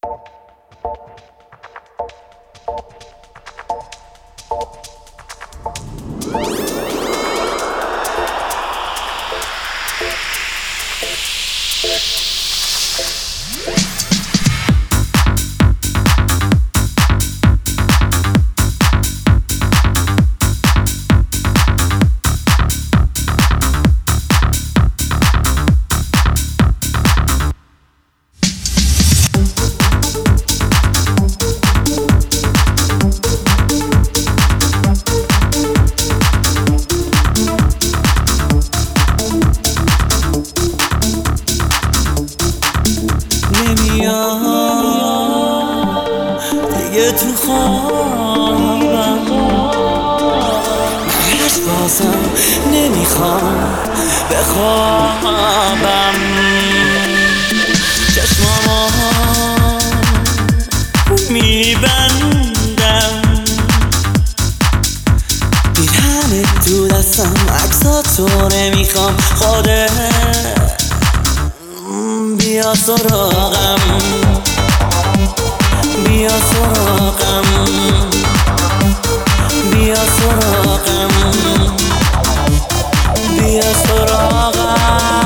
دیگه تو خوابم هرش بازم نمیخوام بخوابم چشمامو میبندم پیرهنت تو دستم عکساتو نمیخوام خودت بیا سراغم بیا سراغم بیا سراغم بیا سراغم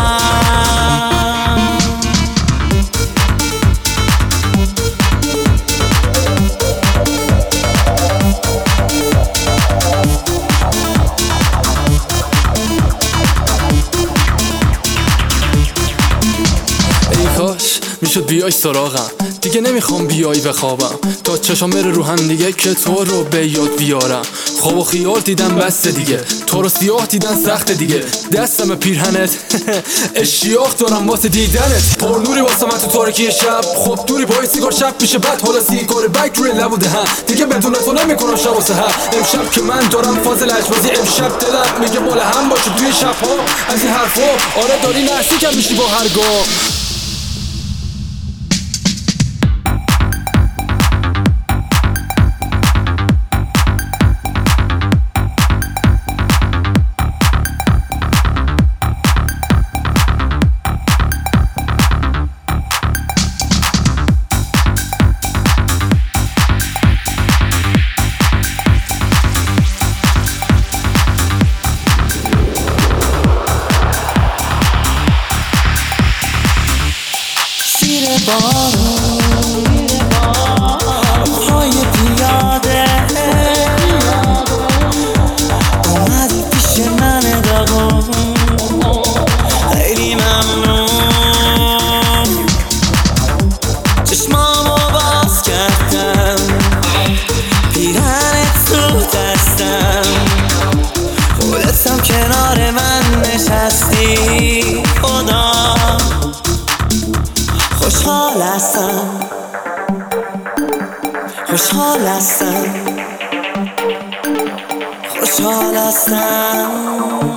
ای کاش میشد بیای سراغم، دیگه نمیخوام بیای بخوابم تا چشام بره رو هم دیگه که تو رو به یاد بیارم. خواب و خیال دیدن بسته دیگه، تو رو سیاه دیدن سخته دیگه، دستم پیرهنت اشتیاق دارم واسه دیدنت، پر نوری واسه من تو تاریکی شب، خب دوری با سیگار شب میشه بد، حالا سیگار بک روی لب و دهن دیگه بدون تو نمیکنم شب و سحر. امشب که من دارم فاز لجبازی، امشب دلم میگه مال هم باشه توی شبها از این حرفا، آره داری نرسی کم میشی با هرگاه. پای پیاده اومدی پیش من داغون، خیلی ممنون. چشمامو باز کردم پیرهنت تو دستم، خودتم کنار من نشستی، خدا خوشحال هستم خوشحال هستم خوشحال هستم.